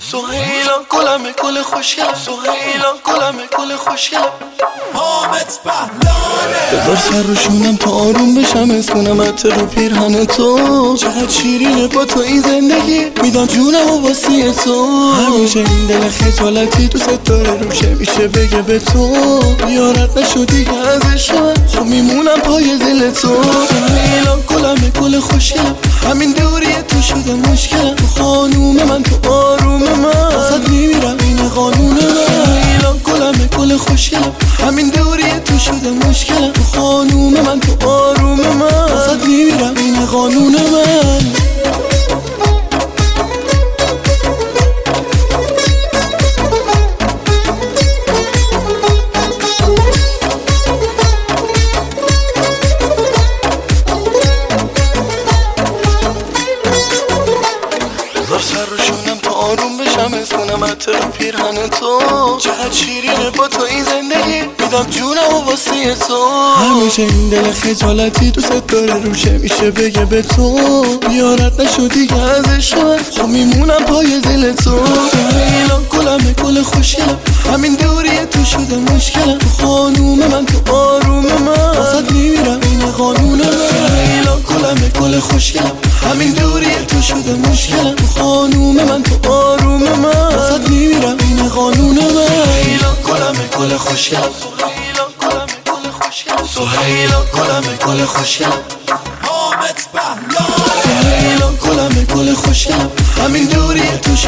سهیلا گلمه گل خوشگلم، سهیلا گلمه گل خوشگلم. حامد پهلانه بذار سر روشونم تا آروم بشم، اسکنم عطر رو پیرهن تو. چقدر شیرینه با تو این زندگی، میدم جونم و واسه تو. همیشه این دل خجالتی دوست داره روشه میشه بگه به تو. بیارت نشدی که ازش من خب میمونم پای دل تو. سهیلا گلمه گل خوشگلم، همین دوریه تو شده مشکلم. تو خانوم من تو آروم من واسه میمیرم این قانون من. سهیلا گلمه گل خوشگلم، همین دوریه تو شده مشکلم. تو خانوم من تو آروم من واسه میمیرم این قانون من. بذار سر روشونم تا آروم بشم، اسکنم عطر رو پیرهن تو. چقدر شیرینه با تو این زندگی، میدم جونم و واسه تو. همیشه این دل خجالتی دوست داره روشه میشه بگه به تو. بیارت نشدی که ازش من خب میمونم پای دل تو. سهیلا گلمه گل خوشگلم، همین دوریه تو شده مشکلم. تو خانوم من تو آروم من واسه میمیرم این قانون من. سهیلا گلمه گل خوشگلم، همین دوریه تو شده مشکلم. تو خانوم من تو آروم من واسه میمیرم این قانون من. سهیلا گلمه گل خوشگلم، سهیلا گلمه گل خوشگلم، سهیلا گلمه گل خوشگلم. حامد پهلانه سهیلا گلمه گل خوشگلم، همین دوریه تو